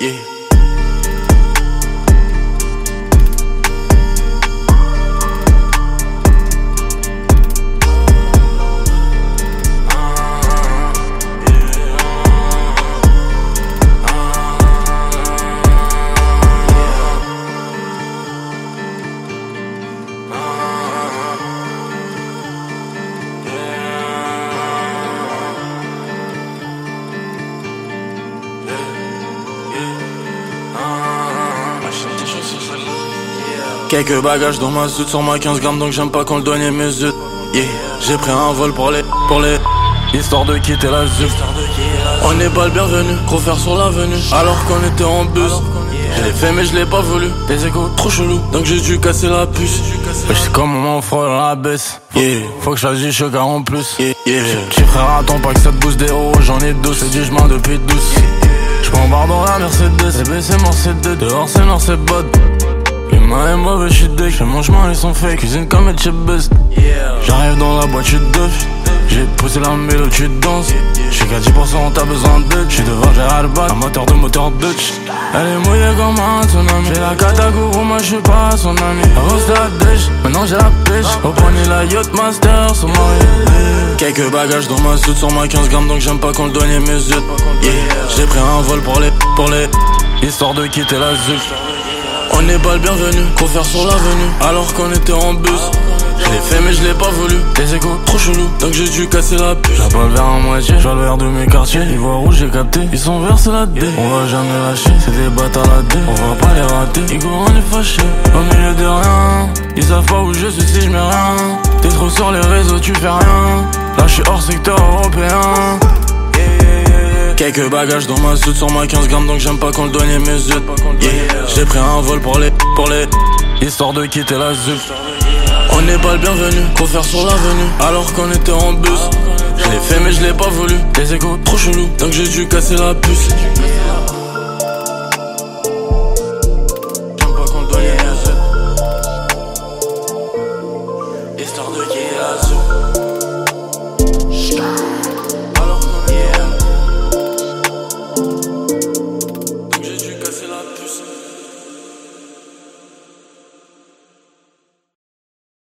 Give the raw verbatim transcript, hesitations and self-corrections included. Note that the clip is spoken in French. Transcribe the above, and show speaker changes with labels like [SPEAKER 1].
[SPEAKER 1] Yeah. Quelques bagages dans ma suite sur ma quinze grammes, donc j'aime pas qu'on le douanier mesure. Yeah. J'ai pris un vol pour les, pour les, histoire de quitter la zone. On n'est pas le bienvenu, gros faire sur l'avenue, alors qu'on était en bus. Je l'ai fait mais je l'ai pas voulu, des échos trop chelous, donc j'ai dû casser la puce. J'suis comme mon frère dans la baisse. Yeah. Faut que je fasse du choc en plus. Yeah. Yeah. Petit frère, attends pas que ça te booste des euros, j'en ai douze, c'est du chemin depuis douze. J'm'embarque dans la Mercedes, c'est baissé mon C deux, dehors c'est noir c'est bod. L'humain est mauvais, j'suis deck, j'ai mon chemin, ils sont fake, cuisine comme un chip buzz. J'arrive dans la boîte, j'suis duff, j'ai poussé la mélo, tu danses. J'suis qu'à dix pour cent, t'as besoin de j'suis devant, j'ai ras le bat, un moteur de moteur Dutch. Elle est mouillée comme un tsunami, j'ai la catagou, moi j'suis pas son ami. Avant c'était la dèche, maintenant j'ai la pêche. Au poignet la yacht master, sur ma quelques bagages dans ma suite sur ma quinze grammes, donc j'aime pas qu'on le douanier mesure. Yeah. J'ai pris un vol pour les, pour les, histoire de quitter la zone. On n'est pas le bienvenu, gros faire sur l'avenue, alors qu'on était en bus. Je l'ai fait mais je l'ai pas voulu, des échos trop chelous, donc j'ai dû casser la puce. J'ai pas le verre à moitié, j'ai le verre de mes quartiers. Ils voient rouge, j'ai capté, ils sont verts c'est la D. On va jamais lâcher, c'est des bâtards la D. On va pas les rater, Igo on est fâché. Au milieu de rien, ils savent pas où je suis si je mets rien. T'es trop sur les réseaux, tu fais rien. Là je suis hors secteur européen. Quelques bagages dans ma suite sur ma quinze grammes, donc j'aime pas qu'on le douanier mesure. Yeah. J'ai pris un vol pour les, pour les, histoire de quitter la zone. On n'est pas le bienvenu, gros faire sur l'avenue, alors qu'on était en bus. Je l'ai fait mais je l'ai pas voulu, des échos trop chelous, donc j'ai dû casser la puce.